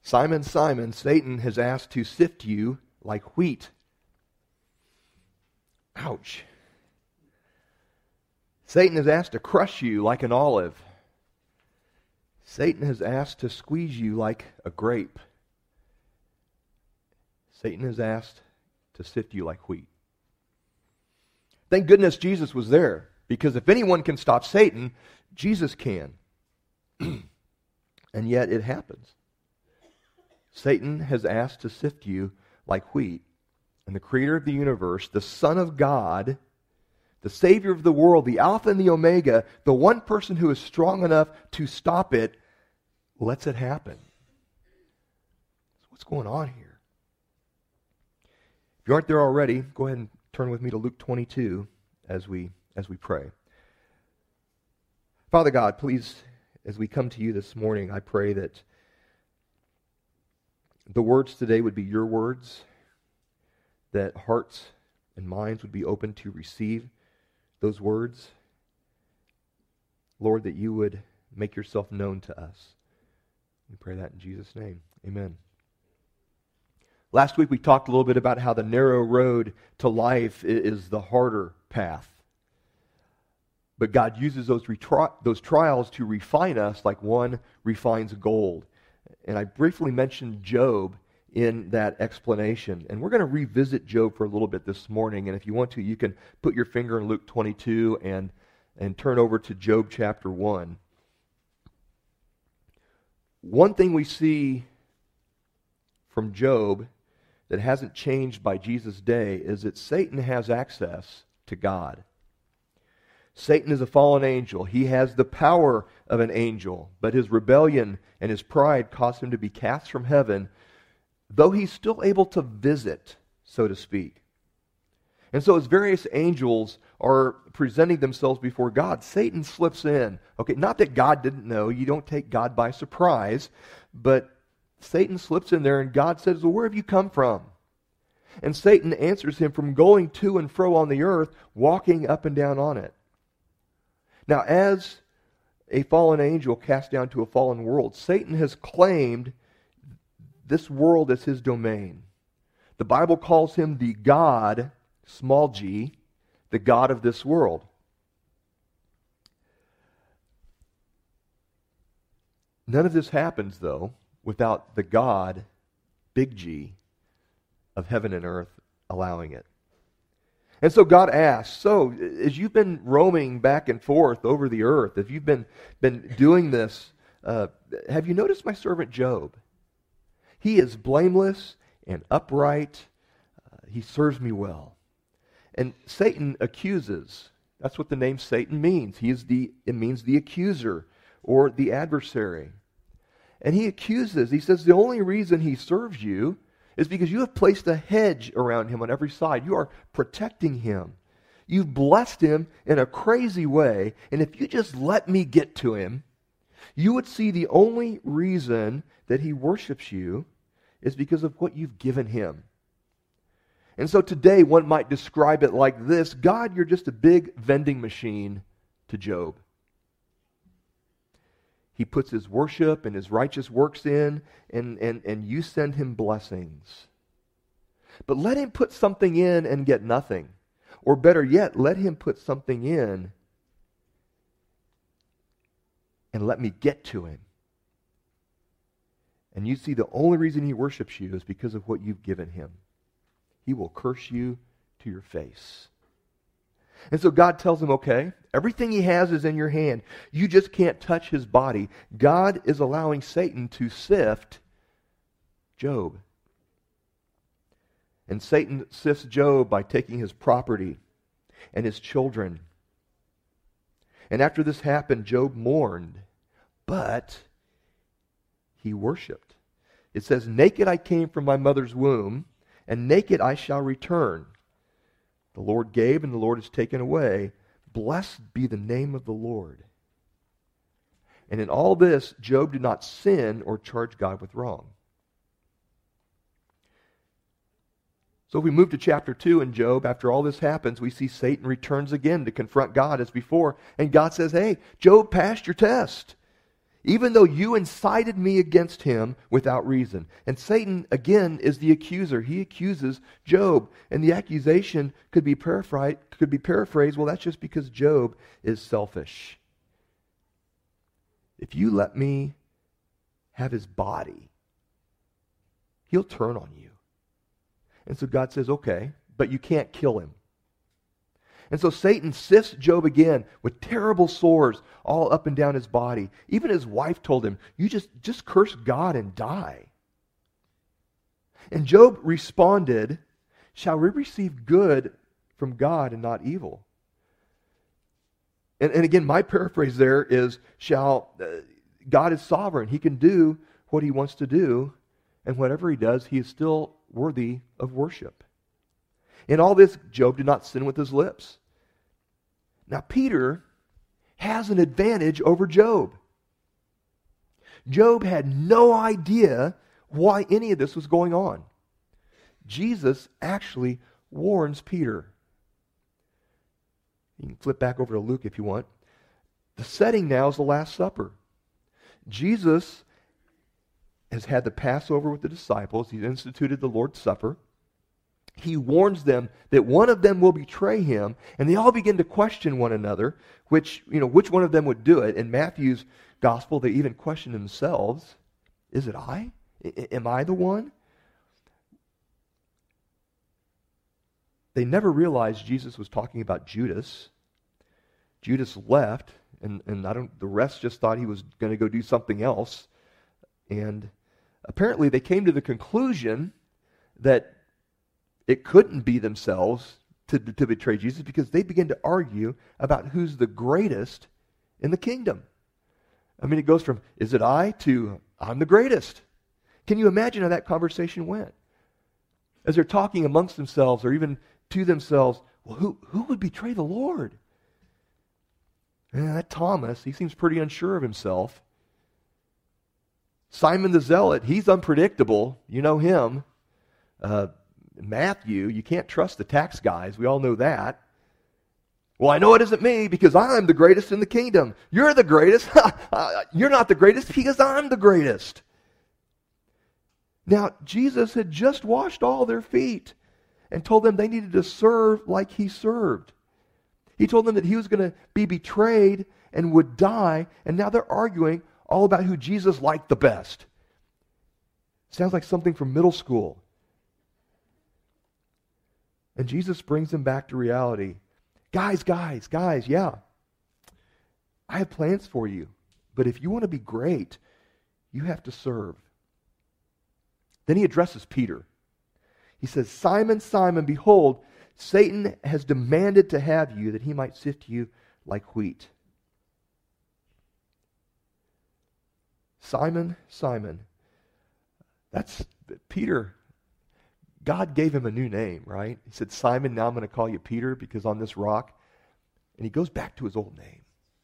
Simon, Simon, Satan has asked to sift you like wheat. Ouch. Satan has asked to crush you like an olive. Satan has asked to squeeze you like a grape. Satan has asked to sift you like wheat. Thank goodness Jesus was there, because if anyone can stop Satan, Jesus can. And yet it happens. Satan has asked to sift you like wheat. And the creator of the universe, the Son of God, the Savior of the world, the Alpha and the Omega, the one person who is strong enough to stop it, lets it happen. So what's going on here? If you aren't there already, go ahead and turn with me to Luke 22 as we pray. Father God, please, as we come to you this morning, I pray that the words today would be your words, that hearts and minds would be open to receive those words. Lord, that you would make yourself known to us. We pray that in Jesus' name. Amen. Last week we talked a little bit about how the narrow road to life is the harder path. But God uses those trials to refine us like one refines gold. And I briefly mentioned Job in that explanation. And we're going to revisit Job for a little bit this morning. And if you want to, you can put your finger in Luke 22 and turn over to Job chapter 1. One thing we see from Job that hasn't changed by Jesus' day is that Satan has access to God. Satan is a fallen angel. He has the power of an angel, but his rebellion and his pride caused him to be cast from heaven, though he's still able to visit, so to speak. And so as various angels are presenting themselves before God, Satan slips in. Okay, not that God didn't know. You don't take God by surprise. But Satan slips in there and God says, well, where have you come from? And Satan answers him, from going to and fro on the earth, walking up and down on it. Now, as a fallen angel cast down to a fallen world, Satan has claimed this world as his domain. The Bible calls him the God, small g, the God of this world. None of this happens, though, without the God, big G, of heaven and earth allowing it. And so God asks, so as you've been roaming back and forth over the earth, if you've been doing this, have you noticed my servant Job? He is blameless and upright. He serves me well. And Satan accuses. That's what the name Satan means. It means the accuser or the adversary. And he accuses. He says the only reason he serves you is because you have placed a hedge around him on every side. You are protecting him. You've blessed him in a crazy way. And if you just let me get to him, you would see the only reason that he worships you is because of what you've given him. And so today one might describe it like this: God, you're just a big vending machine to Job. He puts his worship and his righteous works in, and you send him blessings. But let him put something in and get nothing. Or better yet, let him put something in and let me get to him. And you see the only reason he worships you is because of what you've given him. He will curse you to your face. And so God tells him, okay, everything he has is in your hand. You just can't touch his body. God is allowing Satan to sift Job. And Satan sifts Job by taking his property and his children. And after this happened, Job mourned, but he worshipped. It says, naked I came from my mother's womb, and naked I shall return. The Lord gave, and the Lord has taken away. Blessed be the name of the Lord. And in all this, Job did not sin or charge God with wrong. So if we move to chapter 2 in Job, after all this happens, we see Satan returns again to confront God as before. And God says, hey, Job passed your test. even though you incited me against him without reason. And Satan, again, is the accuser. He accuses Job. And the accusation could be paraphrased, well, that's just because Job is selfish. If you let me have his body, he'll turn on you. And so God says, okay, but you can't kill him. And so Satan sifts Job again with terrible sores all up and down his body. Even his wife told him, you just curse God and die. And Job responded, shall we receive good from God and not evil? And again, my paraphrase there is, God is sovereign. He can do what he wants to do, and whatever he does, he is still worthy of worship. In all this, Job did not sin with his lips. Now, Peter has an advantage over Job. Job had no idea why any of this was going on. Jesus actually warns Peter. You can flip back over to Luke if you want. The setting now is the Last Supper. Jesus has had the Passover with the disciples. He's instituted the Lord's Supper. He warns them that one of them will betray him, and they all begin to question one another, which one of them would do it. In Matthew's gospel, they even question themselves. Is it I? Am I the one? They never realized Jesus was talking about Judas. Judas left, and the rest just thought he was going to go do something else. And apparently they came to the conclusion that it couldn't be themselves to betray Jesus, because they began to argue about who's the greatest in the kingdom. I mean, it goes from, is it I, to I'm the greatest. Can you imagine how that conversation went? As they're talking amongst themselves, or even to themselves, well, who would betray the Lord? That Thomas, he seems pretty unsure of himself. Simon the Zealot, he's unpredictable. You know him. Matthew, you can't trust the tax guys. We all know that. Well, I know it isn't me because I'm the greatest in the kingdom. You're the greatest. You're not the greatest because I'm the greatest. Now, Jesus had just washed all their feet and told them they needed to serve like he served. He told them that he was going to be betrayed and would die, and now they're arguing all about who Jesus liked the best. Sounds like something from middle school. And Jesus brings them back to reality. Guys, yeah. I have plans for you. But if you want to be great, you have to serve. Then he addresses Peter. He says, Simon, Simon, behold, Satan has demanded to have you that he might sift you like wheat. Simon, Simon. That's Peter. God gave him a new name, right? He said, Simon, now I'm going to call you Peter because on this rock. And he goes back to his old name.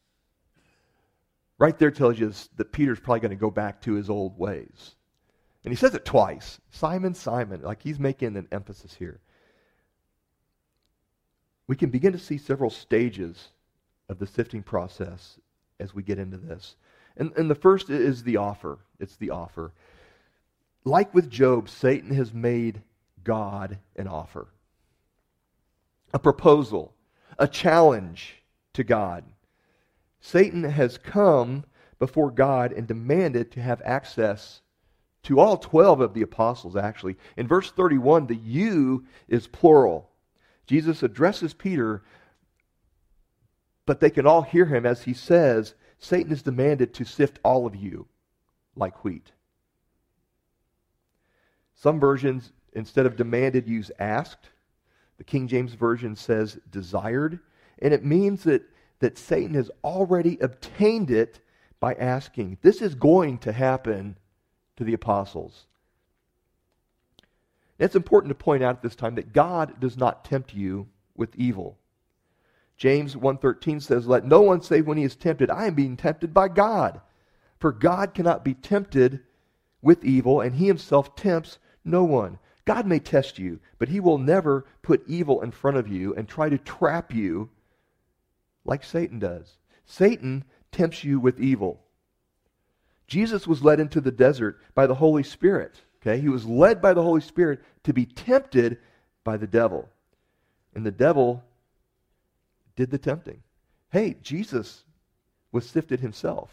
Right there tells you that Peter's probably going to go back to his old ways. And he says it twice. Simon, Simon. Like he's making an emphasis here. We can begin to see several stages of the sifting process as we get into this. And the first is the offer. It's the offer. Like with Job, Satan has made God an offer. A proposal. A challenge to God. Satan has come before God and demanded to have access to all 12 of the apostles, actually. In verse 31, the you is plural. Jesus addresses Peter, but they can all hear him as he says, Satan has demanded to sift all of you like wheat. Some versions, instead of demanded, use asked. The King James Version says desired. And it means that Satan has already obtained it by asking. This is going to happen to the apostles. It's important to point out at this time that God does not tempt you with evil. James 1:13 says, let no one say when he is tempted, I am being tempted by God. For God cannot be tempted with evil, and he himself tempts no one. God may test you, but he will never put evil in front of you and try to trap you like Satan does. Satan tempts you with evil. Jesus was led into the desert by the Holy Spirit. Okay? He was led by the Holy Spirit to be tempted by the devil. And the devil did the tempting. Hey, Jesus was sifted himself.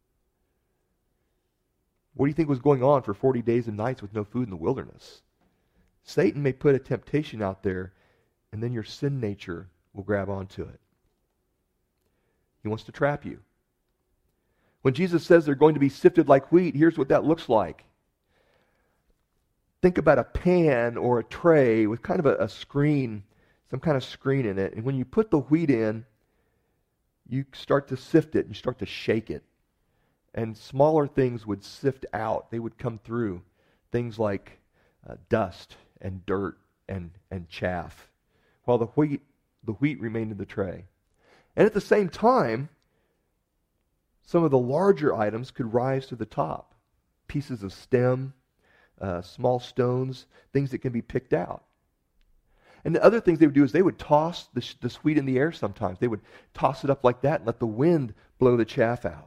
What do you think was going on for 40 days and nights with no food in the wilderness? Satan may put a temptation out there, and then your sin nature will grab onto it. He wants to trap you. When Jesus says they're going to be sifted like wheat, here's what that looks like. Think about a pan or a tray with kind of a screen, some kind of screen in it. And when you put the wheat in, you start to sift it and you start to shake it. And smaller things would sift out. They would come through. Things like dust and dirt and chaff. While the wheat remained in the tray. And at the same time, some of the larger items could rise to the top. Pieces of stem, small stones, things that can be picked out. And the other things they would do is they would toss the wheat in the air sometimes. They would toss it up like that and let the wind blow the chaff out.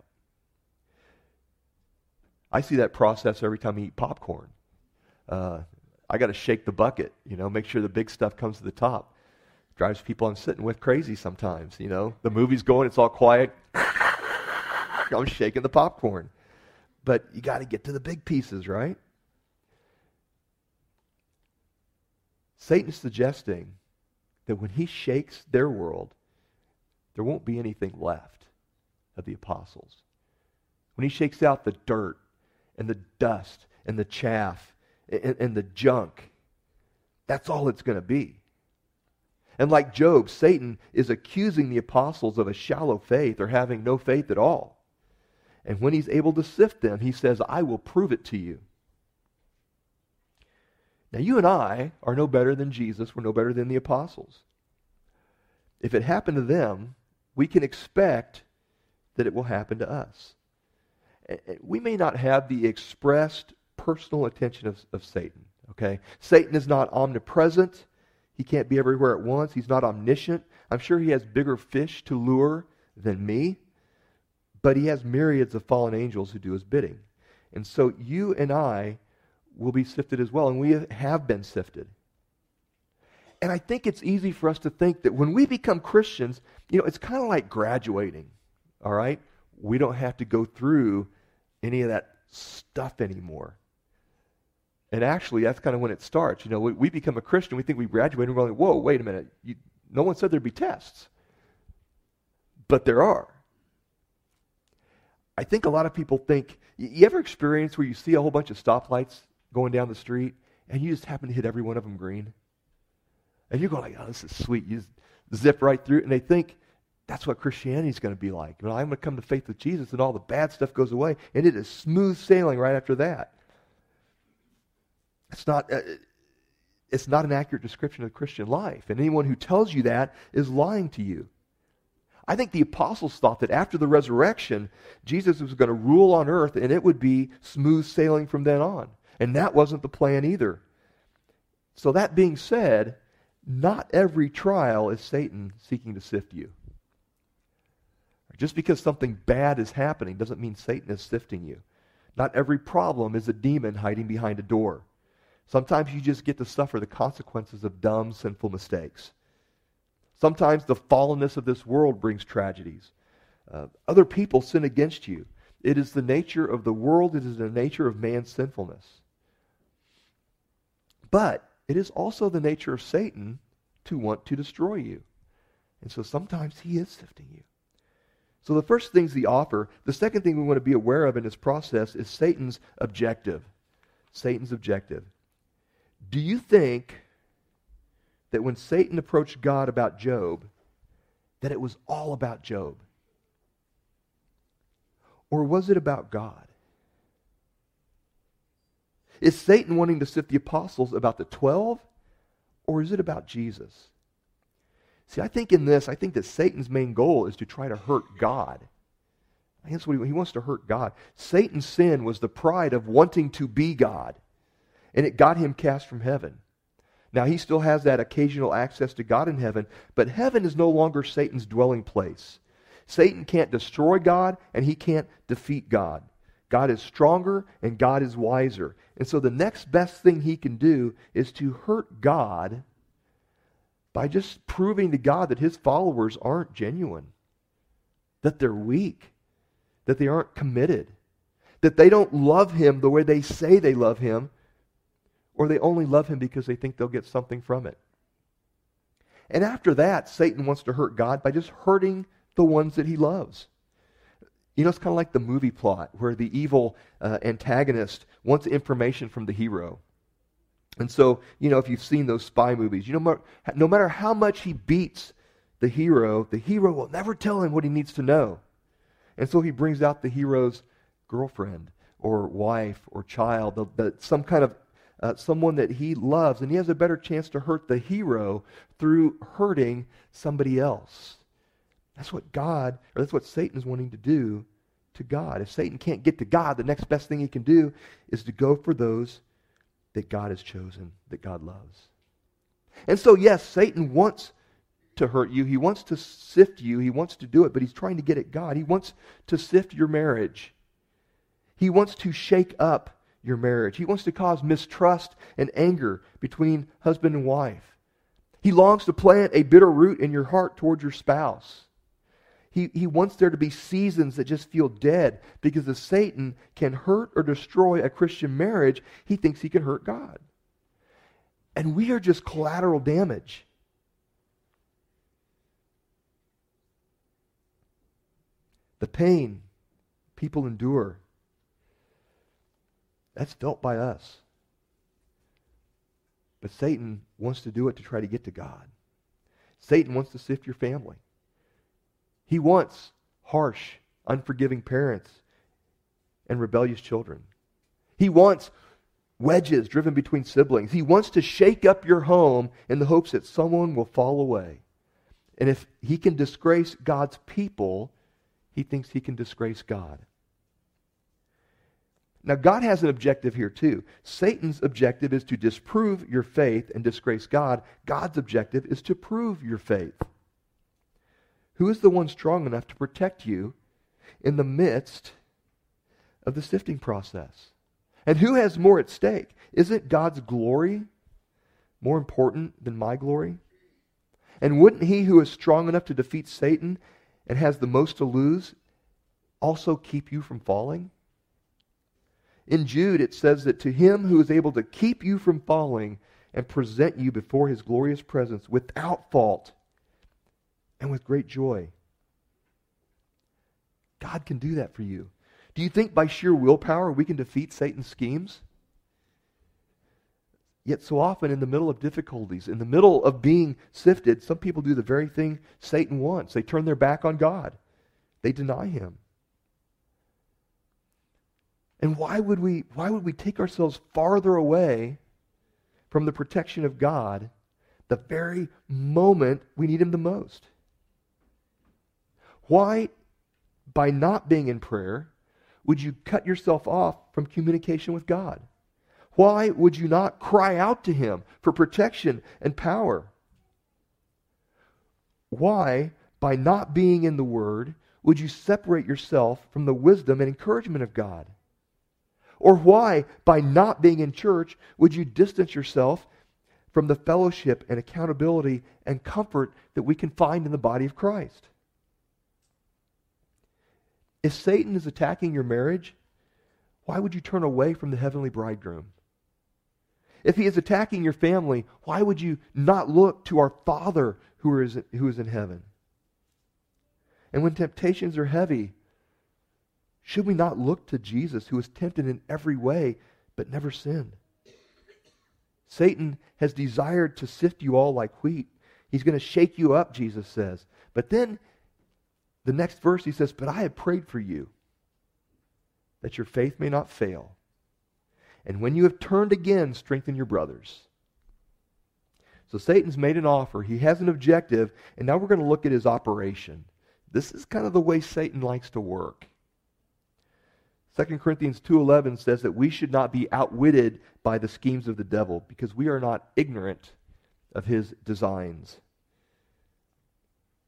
I see that process every time I eat popcorn. I got to shake the bucket, make sure the big stuff comes to the top. Drives people I'm sitting with crazy sometimes, The movie's going, it's all quiet. I'm shaking the popcorn. But you got to get to the big pieces, right? Satan's suggesting that when he shakes their world, there won't be anything left of the apostles. When he shakes out the dirt and the dust and the chaff and the junk, that's all it's going to be. And like Job, Satan is accusing the apostles of a shallow faith or having no faith at all. And when he's able to sift them, he says, I will prove it to you. Now, you and I are no better than Jesus. We're no better than the apostles. If it happened to them, we can expect that it will happen to us. We may not have the expressed personal attention of Satan. Okay? Satan is not omnipresent. He can't be everywhere at once. He's not omniscient. I'm sure he has bigger fish to lure than me. But he has myriads of fallen angels who do his bidding. And so you and I will be sifted as well. And we have been sifted. And I think it's easy for us to think that when we become Christians, it's kind of like graduating. All right? We don't have to go through any of that stuff anymore. And actually, that's kind of when it starts. We become a Christian, we think we graduate, and we're going, whoa, wait a minute. No one said there'd be tests. But there are. I think a lot of people think, you ever experience where you see a whole bunch of stoplights going down the street, and you just happen to hit every one of them green? And you're going oh, this is sweet. You just zip right through it, and they think that's what Christianity is going to be like. I'm going to come to faith with Jesus, and all the bad stuff goes away, and it is smooth sailing right after that. It's not an accurate description of the Christian life. And anyone who tells you that is lying to you. I think the apostles thought that after the resurrection, Jesus was going to rule on earth and it would be smooth sailing from then on. And that wasn't the plan either. So that being said, not every trial is Satan seeking to sift you. Just because something bad is happening doesn't mean Satan is sifting you. Not every problem is a demon hiding behind a door. Sometimes you just get to suffer the consequences of dumb, sinful mistakes. Sometimes the fallenness of this world brings tragedies. Other people sin against you. It is the nature of the world. It is the nature of man's sinfulness. But it is also the nature of Satan to want to destroy you. And so sometimes he is sifting you. So the first thing's the offer. The second thing we want to be aware of in this process is Satan's objective. Satan's objective. Do you think that when Satan approached God about Job, that it was all about Job? Or was it about God? Is Satan wanting to sift the apostles about the 12? Or is it about Jesus? See, I think that Satan's main goal is to try to hurt God. I think that's what he wants to hurt God. Satan's sin was the pride of wanting to be God. And it got him cast from heaven. Now, he still has that occasional access to God in heaven, but heaven is no longer Satan's dwelling place. Satan can't destroy God, and he can't defeat God. God is stronger and God is wiser. And so the next best thing he can do is to hurt God by just proving to God that his followers aren't genuine, that they're weak, that they aren't committed, that they don't love him the way they say they love him, or they only love him because they think they'll get something from it. And after that, Satan wants to hurt God by just hurting the ones that he loves. You know, it's kind of like the movie plot where the evil antagonist wants information from the hero. And so, you know, if you've seen those spy movies, you know, no matter how much he beats the hero will never tell him what he needs to know. And so he brings out the hero's girlfriend or wife or child, some kind of someone that he loves, and he has a better chance to hurt the hero through hurting somebody else. That's what Satan is wanting to do to God. If Satan can't get to God, the next best thing he can do is to go for those that God has chosen, that God loves. And so, yes, Satan wants to hurt you. He wants to sift you. He wants to do it, but he's trying to get at God. He wants to sift your marriage. He wants to shake up your marriage. He wants to cause mistrust and anger between husband and wife. He longs to plant a bitter root in your heart towards your spouse. He wants there to be seasons that just feel dead, because if Satan can hurt or destroy a Christian marriage, he thinks he can hurt God. And we are just collateral damage. The pain people endure, that's felt by us. But Satan wants to do it to try to get to God. Satan wants to sift your family. He wants harsh, unforgiving parents and rebellious children. He wants wedges driven between siblings. He wants to shake up your home in the hopes that someone will fall away. And if he can disgrace God's people, he thinks he can disgrace God. Now, God has an objective here too. Satan's objective is to disprove your faith and disgrace God. God's objective is to prove your faith. Who is the one strong enough to protect you in the midst of the sifting process? And who has more at stake? Isn't God's glory more important than my glory? And wouldn't he who is strong enough to defeat Satan and has the most to lose also keep you from falling? In Jude, it says that to him who is able to keep you from falling and present you before his glorious presence without fault and with great joy. God can do that for you. Do you think by sheer willpower we can defeat Satan's schemes? Yet so often in the middle of difficulties, in the middle of being sifted, some people do the very thing Satan wants. They turn their back on God. They deny him. And why would we take ourselves farther away from the protection of God the very moment we need him the most? Why, by not being in prayer, would you cut yourself off from communication with God? Why would you not cry out to him for protection and power? Why, by not being in the Word, would you separate yourself from the wisdom and encouragement of God? Or why, by not being in church, would you distance yourself from the fellowship and accountability and comfort that we can find in the body of Christ? If Satan is attacking your marriage, why would you turn away from the heavenly bridegroom? If he is attacking your family, why would you not look to our Father who is in heaven? And when temptations are heavy, should we not look to Jesus, who was tempted in every way but never sinned? Satan has desired to sift you all like wheat. He's going to shake you up, Jesus says. But then, the next verse he says, "But I have prayed for you, that your faith may not fail. And when you have turned again, strengthen your brothers." So Satan's made an offer. He has an objective. And now we're going to look at his operation. This is kind of the way Satan likes to work. 2 Corinthians 2:11 says that we should not be outwitted by the schemes of the devil, because we are not ignorant of his designs.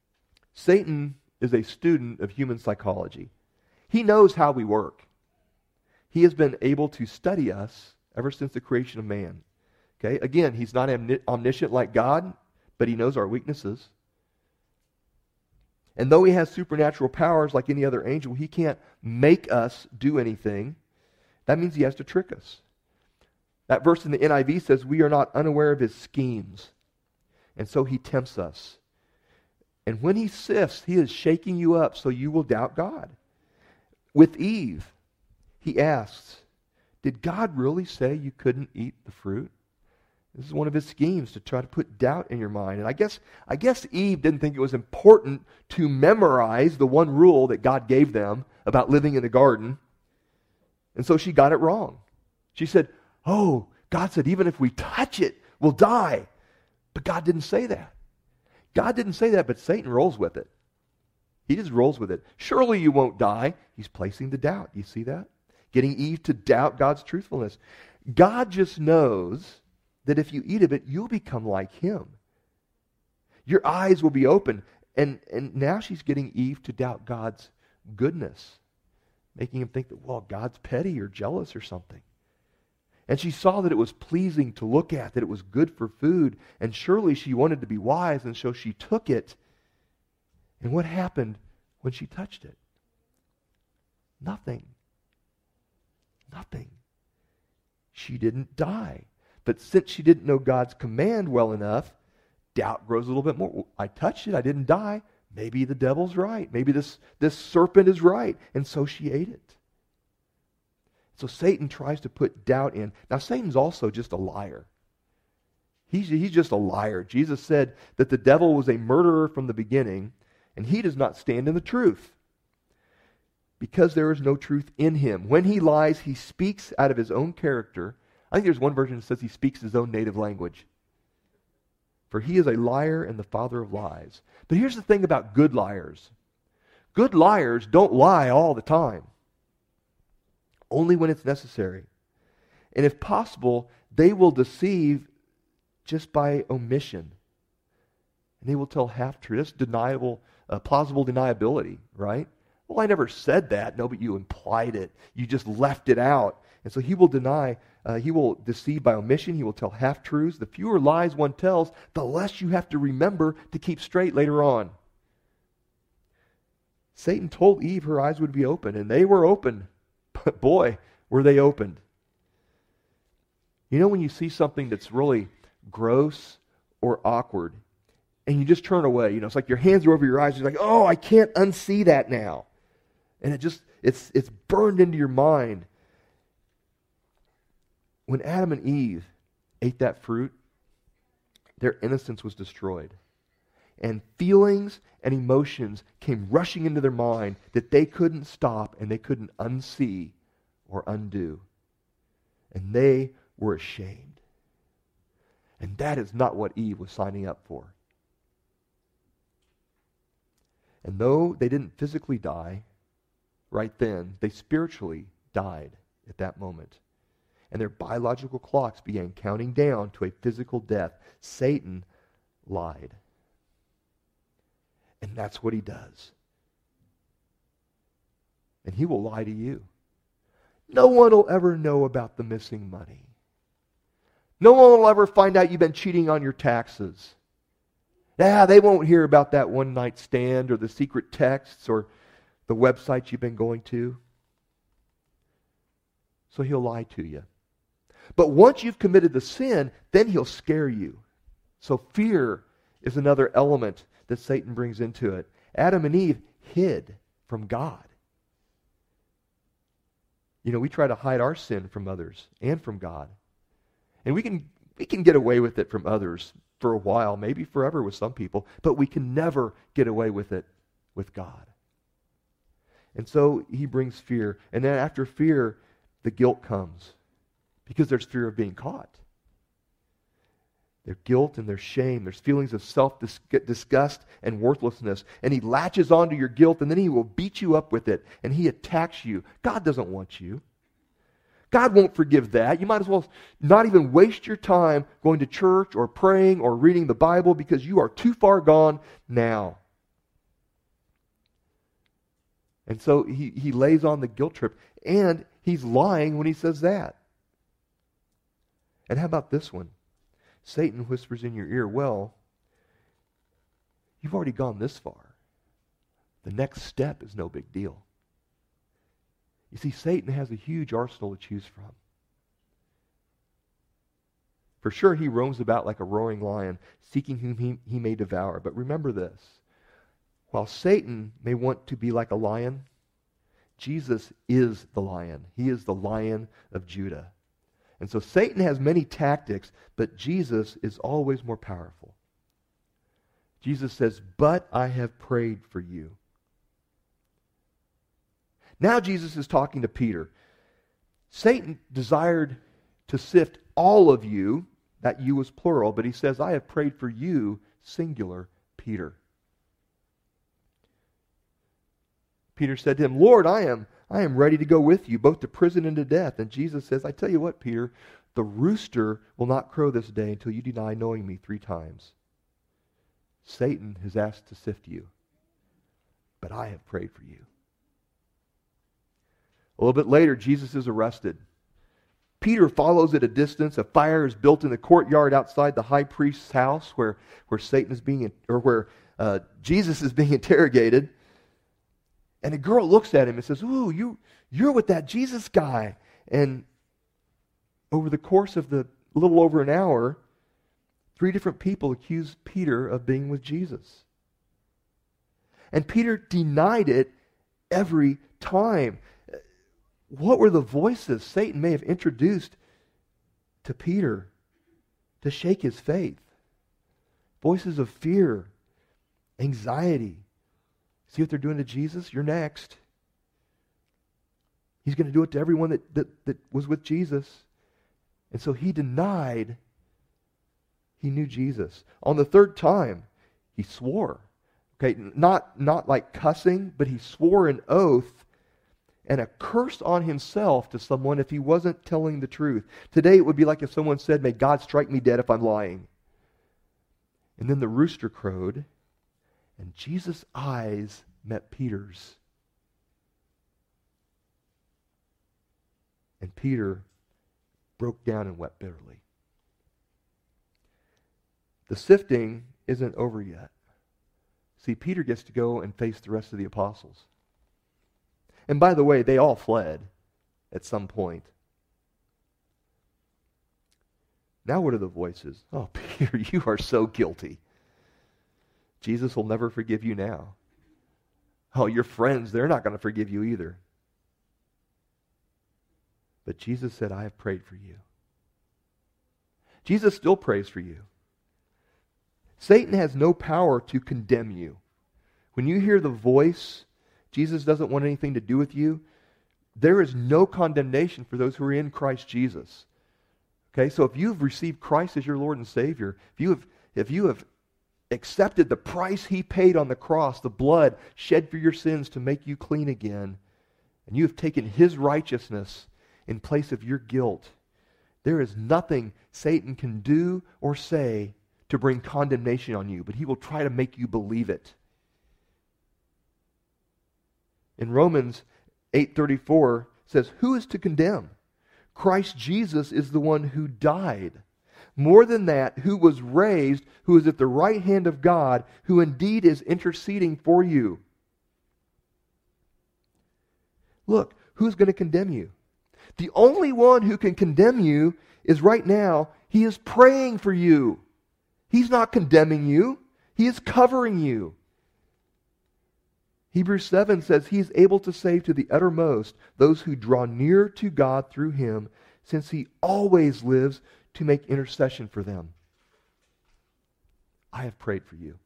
Satan is a student of human psychology. He knows how we work. He has been able to study us ever since the creation of man. Okay? Again, he's not omniscient like God, but he knows our weaknesses. And though he has supernatural powers like any other angel, he can't make us do anything. That means he has to trick us. That verse in the NIV says, we are not unaware of his schemes. And so he tempts us. And when he sifts, he is shaking you up so you will doubt God. With Eve, he asks, did God really say you couldn't eat the fruit? This is one of his schemes to try to put doubt in your mind. And I guess Eve didn't think it was important to memorize the one rule that God gave them about living in the garden. And so she got it wrong. She said, oh, God said even if we touch it, we'll die. But God didn't say that. God didn't say that, but Satan rolls with it. He just rolls with it. Surely you won't die. He's placing the doubt. You see that? Getting Eve to doubt God's truthfulness. God just knows that if you eat of it, you'll become like him. Your eyes will be open. And now she's getting Eve to doubt God's goodness, making him think that, well, God's petty or jealous or something. And she saw that it was pleasing to look at, that it was good for food, and surely she wanted to be wise, and so she took it. And what happened when she touched it? Nothing. Nothing. She didn't die. But since she didn't know God's command well enough, doubt grows a little bit more. I touched it, I didn't die. Maybe the devil's right. Maybe this serpent is right. And so she ate it. So Satan tries to put doubt in. Now Satan's also just a liar. He's just a liar. Jesus said that the devil was a murderer from the beginning, and he does not stand in the truth, because there is no truth in him. When he lies, he speaks out of his own character. I think there's one version that says he speaks his own native language. For he is a liar and the father of lies. But here's the thing about good liars. Good liars don't lie all the time. Only when it's necessary. And if possible, they will deceive just by omission. And they will tell half-truth. That's plausible deniability, right? Well, I never said that. No, but you implied it. You just left it out. And so he will deny, he will deceive by omission. He will tell half-truths. The fewer lies one tells, the less you have to remember to keep straight later on. Satan told Eve her eyes would be open, and they were open. But boy, were they opened. You know when you see something that's really gross or awkward, and you just turn away, it's like your hands are over your eyes, you're like, oh, I can't unsee that now. And it's burned into your mind. When Adam and Eve ate that fruit, their innocence was destroyed. And feelings and emotions came rushing into their mind that they couldn't stop and they couldn't unsee or undo. And they were ashamed. And that is not what Eve was signing up for. And though they didn't physically die right then, they spiritually died at that moment. And their biological clocks began counting down to a physical death. Satan lied. And that's what he does. And he will lie to you. No one will ever know about the missing money. No one will ever find out you've been cheating on your taxes. They won't hear about that one night stand or the secret texts or the websites you've been going to. So he'll lie to you. But once you've committed the sin, then he'll scare you. So fear is another element that Satan brings into it. Adam and Eve hid from God. We try to hide our sin from others and from God. And we can get away with it from others for a while, maybe forever with some people, but we can never get away with it with God. And so he brings fear. And then after fear, the guilt comes. Because there's fear of being caught. There's guilt and there's shame. There's feelings of self-disgust and worthlessness. And he latches onto your guilt, and then he will beat you up with it. And he attacks you. God doesn't want you. God won't forgive that. You might as well not even waste your time going to church or praying or reading the Bible, because you are too far gone now. And so he lays on the guilt trip. And He's lying when he says that. And how about this one? Satan whispers in your ear, well, you've already gone this far. The next step is no big deal. You see, Satan has a huge arsenal to choose from. For sure, he roams about like a roaring lion, seeking whom he may devour. But remember this. While Satan may want to be like a lion, Jesus is the lion. He is the Lion of Judah. And so Satan has many tactics, but Jesus is always more powerful. Jesus says, but I have prayed for you. Now Jesus is talking to Peter. Satan desired to sift all of you, that you was plural, but he says, I have prayed for you, singular, Peter. Peter said to him, Lord, I am ready to go with you, both to prison and to death. And Jesus says, I tell you what, Peter, the rooster will not crow this day until you deny knowing me 3 times. Satan has asked to sift you, but I have prayed for you. A little bit later, Jesus is arrested. Peter follows at a distance. A fire is built in the courtyard outside the high priest's house where Jesus is being interrogated. And a girl looks at him and says, ooh, you're with that Jesus guy. And over the course of the little over an hour, 3 different people accused Peter of being with Jesus. And Peter denied it every time. What were the voices Satan may have introduced to Peter to shake his faith? Voices of fear, anxiety. See what they're doing to Jesus? You're next. He's going to do it to everyone that was with Jesus. And so he denied he knew Jesus. On the 3rd time, he swore. Okay, not like cussing, but he swore an oath and a curse on himself to someone if he wasn't telling the truth. Today it would be like if someone said, may God strike me dead if I'm lying. And then the rooster crowed, and Jesus' eyes met Peter's. And Peter broke down and wept bitterly. The sifting isn't over yet. See, Peter gets to go and face the rest of the apostles. And by the way, they all fled at some point. Now what are the voices? Oh, Peter, you are so guilty. Jesus will never forgive you now. Oh, your friends, they're not going to forgive you either. But Jesus said, I have prayed for you. Jesus still prays for you. Satan has no power to condemn you. When you hear the voice, Jesus doesn't want anything to do with you, there is no condemnation for those who are in Christ Jesus. Okay, so if you've received Christ as your Lord and Savior, if you have accepted the price He paid on the cross, the blood shed for your sins to make you clean again, and you have taken His righteousness in place of your guilt, there is nothing Satan can do or say to bring condemnation on you, but he will try to make you believe it. In Romans 8:34 says, who is to condemn? Christ Jesus is the one who died. More than that, who was raised, who is at the right hand of God, who indeed is interceding for you. Look, who's going to condemn you? The only one who can condemn you is right now, he is praying for you. He's not condemning you. He is covering you. Hebrews 7 says he is able to save to the uttermost those who draw near to God through him, since he always lives to make intercession for them. I have prayed for you.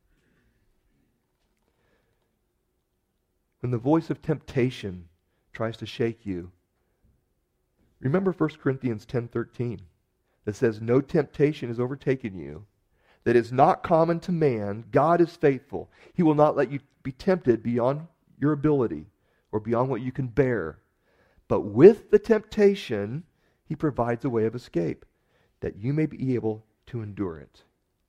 When the voice of temptation tries to shake you, remember 1 Corinthians 10:13 that says, no temptation has overtaken you that is not common to man. God is faithful. He will not let you be tempted beyond your ability or beyond what you can bear. But with the temptation, He provides a way of escape that you may be able to endure it.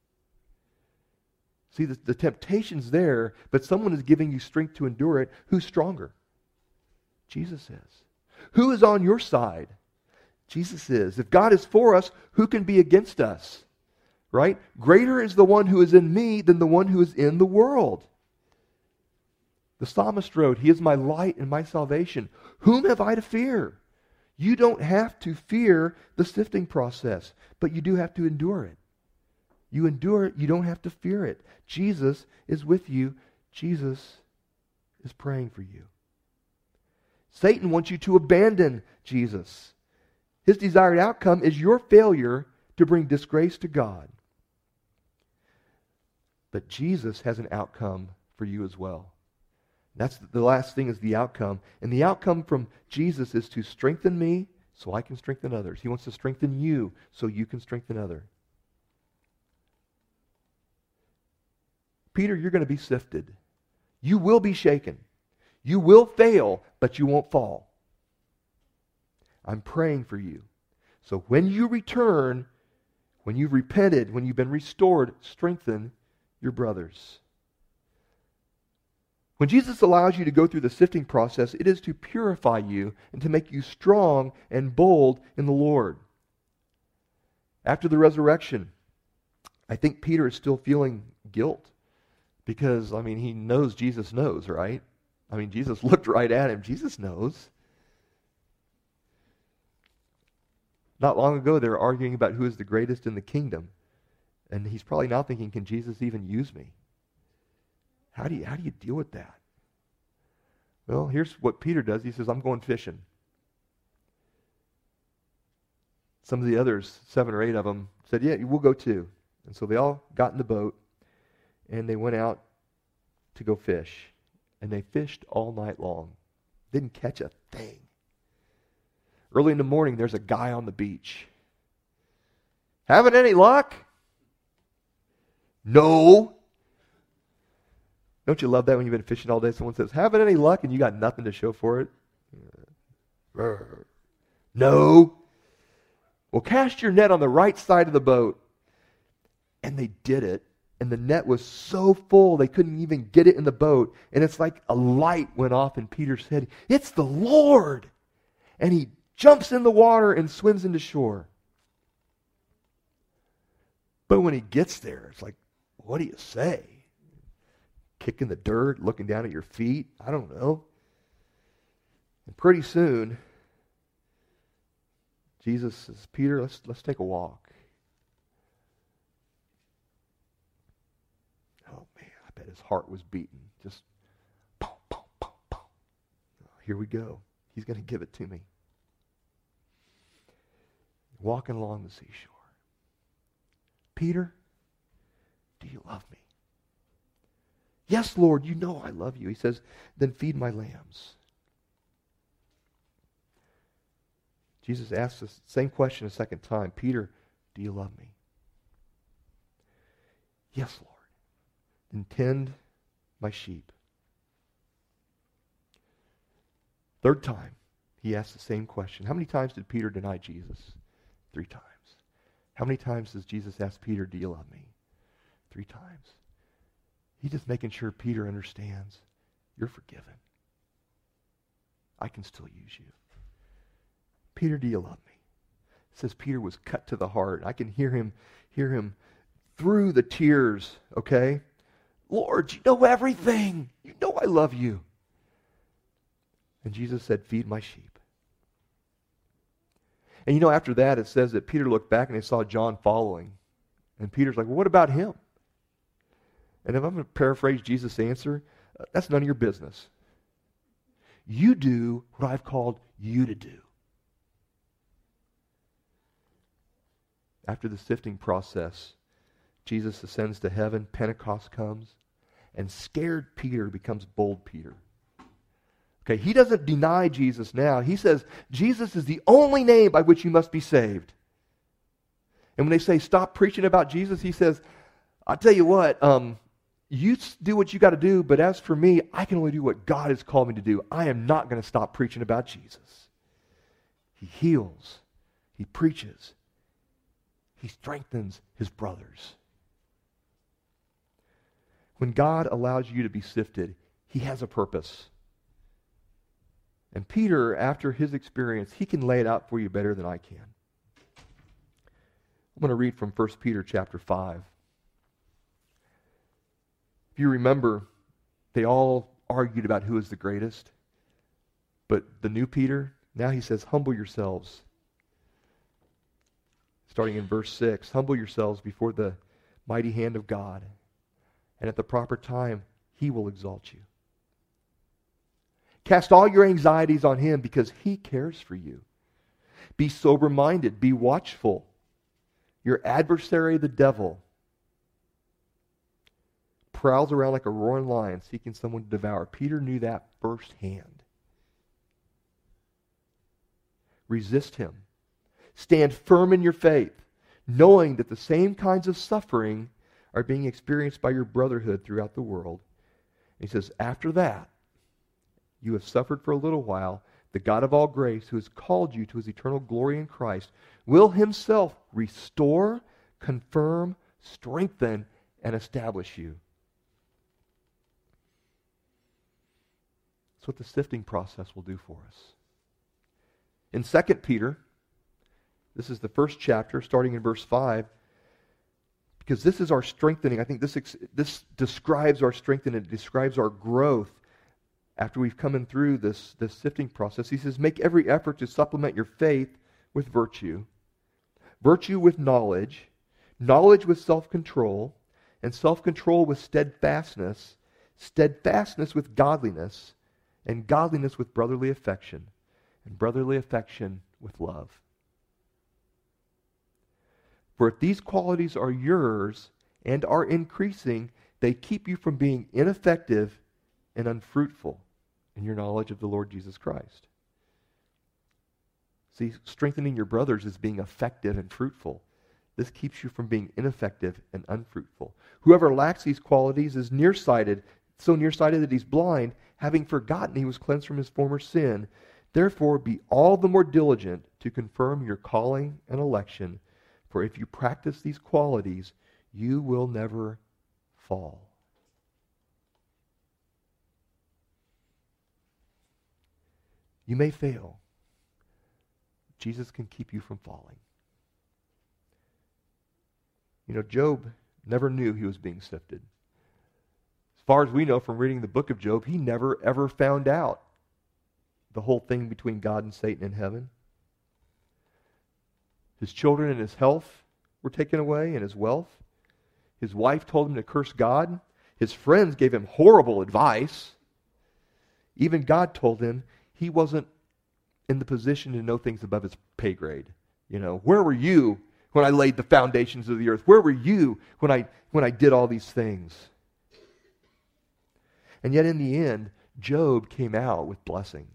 See, the temptation's there, but someone is giving you strength to endure it. Who's stronger? Jesus is. Who is on your side? Jesus is. If God is for us, who can be against us? Right? Greater is the one who is in me than the one who is in the world. The psalmist wrote, He is my light and my salvation. Whom have I to fear? You don't have to fear the sifting process, but you do have to endure it. You endure it, you don't have to fear it. Jesus is with you. Jesus is praying for you. Satan wants you to abandon Jesus. His desired outcome is your failure to bring disgrace to God. But Jesus has an outcome for you as well. That's the last thing, is the outcome. And the outcome from Jesus is to strengthen me so I can strengthen others. He wants to strengthen you so you can strengthen others. Peter, you're going to be sifted. You will be shaken. You will fail, but you won't fall. I'm praying for you. So when you return, when you've repented, when you've been restored, strengthen your brothers. When Jesus allows you to go through the sifting process, it is to purify you and to make you strong and bold in the Lord. After the resurrection, I think Peter is still feeling guilt because, he knows Jesus knows, right? Jesus looked right at him. Jesus knows. Not long ago, they were arguing about who is the greatest in the kingdom. And he's probably now thinking, can Jesus even use me? How do you deal with that? Well, here's what Peter does. He says, I'm going fishing. Some of the others, 7 or 8 of them, said, yeah, we'll go too. And so they all got in the boat, and they went out to go fish. And they fished all night long. Didn't catch a thing. Early in the morning, there's a guy on the beach. Having any luck? No. Don't you love that when you've been fishing all day? Someone says, having any luck? And you got nothing to show for it. No. Well, cast your net on the right side of the boat. And they did it. And the net was so full they couldn't even get it in the boat. And it's like a light went off in Peter's head. It's the Lord. And he jumps in the water and swims into shore. But when he gets there, it's like, what do you say? Kicking the dirt, looking down at your feet? I don't know. And pretty soon, Jesus says, Peter, let's take a walk. Oh man, I bet his heart was beating. Just, boom, boom, boom, boom. Here we go. He's going to give it to me. Walking along the seashore. Peter, do you love me? Yes, Lord, you know I love you. He says, then feed my lambs. Jesus asks the same question a second time. Peter, do you love me? Yes, Lord. Then tend my sheep. Third time, he asks the same question. How many times did Peter deny Jesus? 3 times. How many times does Jesus ask Peter, do you love me? 3 times. He's just making sure Peter understands, you're forgiven. I can still use you. Peter, do you love me? It says Peter was cut to the heart. I can hear him through the tears, okay? Lord, you know everything. You know I love you. And Jesus said, feed my sheep. And after that, it says that Peter looked back and he saw John following. And Peter's like, well, what about him? And if I'm going to paraphrase Jesus' answer, that's none of your business. You do what I've called you to do. After the sifting process, Jesus ascends to heaven, Pentecost comes, and scared Peter becomes bold Peter. Okay, he doesn't deny Jesus now. He says, Jesus is the only name by which you must be saved. And when they say, stop preaching about Jesus, he says, I'll tell you what, you do what you got to do, but as for me, I can only do what God has called me to do. I am not going to stop preaching about Jesus. He heals. He preaches. He strengthens his brothers. When God allows you to be sifted, he has a purpose. And Peter, after his experience, he can lay it out for you better than I can. I'm going to read from 1 Peter chapter 5. If you remember, they all argued about who is the greatest. But the new Peter, now he says, humble yourselves. Starting in verse 6, humble yourselves before the mighty hand of God, and at the proper time, he will exalt you. Cast all your anxieties on him because he cares for you. Be sober-minded, be watchful. Your adversary, the devil, prowls around like a roaring lion seeking someone to devour. Peter knew that firsthand. Resist him. Stand firm in your faith, knowing that the same kinds of suffering are being experienced by your brotherhood throughout the world. And he says, after that, you have suffered for a little while. The God of all grace, who has called you to his eternal glory in Christ, will himself restore, confirm, strengthen, and establish you. That's what the sifting process will do for us. In 2 Peter, this is the first chapter, starting in verse 5, because this is our strengthening. I think this describes our strengthening. It describes our growth after we've come in through this sifting process. He says, make every effort to supplement your faith with virtue, virtue with knowledge, knowledge with self-control, and self-control with steadfastness, steadfastness with godliness, and godliness with brotherly affection, and brotherly affection with love. For if these qualities are yours and are increasing, they keep you from being ineffective and unfruitful in your knowledge of the Lord Jesus Christ. See, strengthening your brothers is being effective and fruitful. This keeps you from being ineffective and unfruitful. Whoever lacks these qualities is nearsighted, so nearsighted that he's blind, having forgotten he was cleansed from his former sin. Therefore, be all the more diligent to confirm your calling and election, for if you practice these qualities, you will never fall. You may fail. Jesus can keep you from falling. You know, Job never knew he was being sifted. As far as we know from reading the book of Job, he never ever found out the whole thing between God and Satan in heaven. His children and his health were taken away and his wealth. His wife told him to curse God. His friends gave him horrible advice. Even God told him he wasn't in the position to know things above his pay grade. You know, where were you when I laid the foundations of the earth? Where were you when I did all these things? And yet in the end, Job came out with blessing.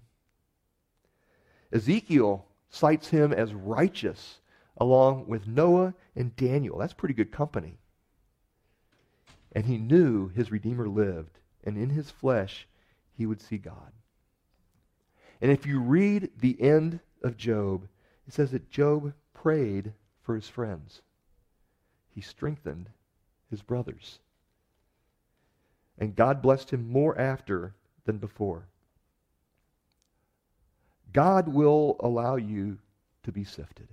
Ezekiel cites him as righteous along with Noah and Daniel. That's pretty good company. And he knew his Redeemer lived, and in his flesh he would see God. And if you read the end of Job, it says that Job prayed for his friends. He strengthened his brothers. And God blessed him more after than before. God will allow you to be sifted.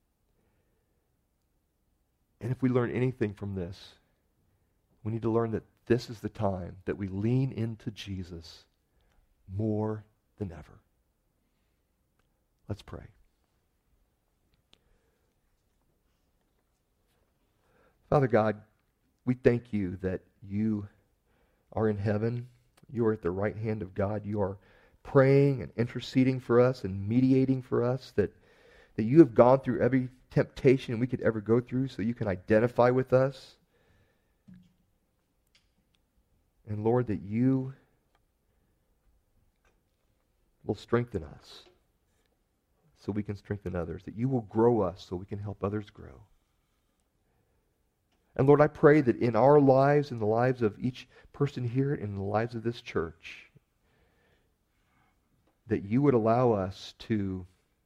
And if we learn anything from this, we need to learn that this is the time that we lean into Jesus more than ever. Let's pray. Father God, we thank you that you are in heaven. You are at the right hand of God. You are praying and interceding for us and mediating for us, that you have gone through every temptation we could ever go through so you can identify with us. And Lord, that you will strengthen us so we can strengthen others, that you will grow us so we can help others grow. And Lord, I pray that in our lives, in the lives of each person here, in the lives of this church, that you would allow us to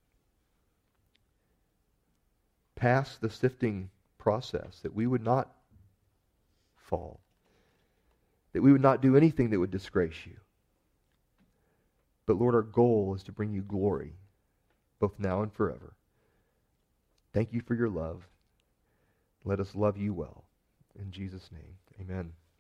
pass the sifting process, that we would not fall, that we would not do anything that would disgrace you. But Lord, our goal is to bring you glory, both now and forever. Thank you for your love. Let us love you well. In Jesus' name, amen.